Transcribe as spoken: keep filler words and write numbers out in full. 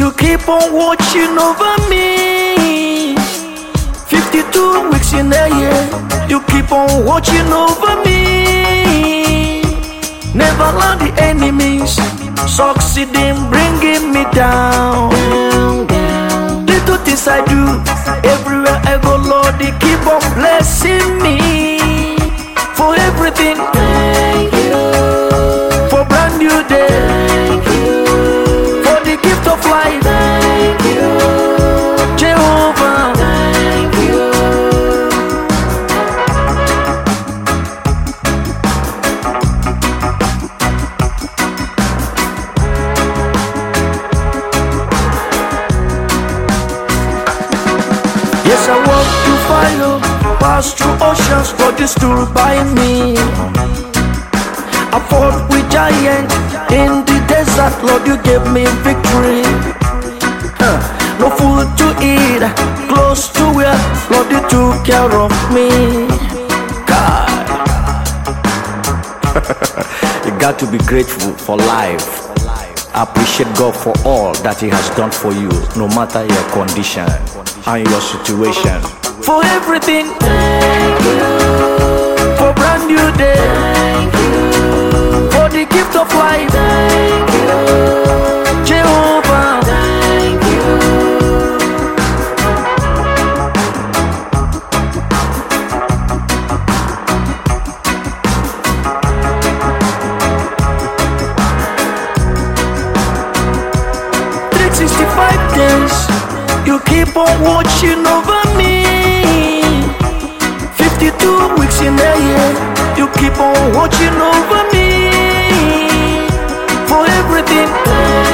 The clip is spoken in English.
You keep on watching over me. fifty-two weeks in a year. You keep on watching over me. Never allow the enemies succeeding, bringing me down. Little things I do, everywhere I go, Lord, they keep on blessing me. For everything, Thank you. for brand new day, Thank you. for the gift of life, Thank you. Jehovah. Thank you. Yes, I walk through fire, pass through oceans, but you stood by me. I fought with giants in the desert, Lord, you gave me victory. Huh. No food to eat, close to where, Lord, you took care of me. God. You got to be grateful for life. Appreciate God for all that He has done for you, no matter your condition and your situation. For everything, Thank you. for brand new day, Thank you. for the gift of life, Thank you. Jehovah. Thank you. three hundred sixty-five days, you keep on watching over me. fifty-two weeks in a year, you keep on watching over me. For everything,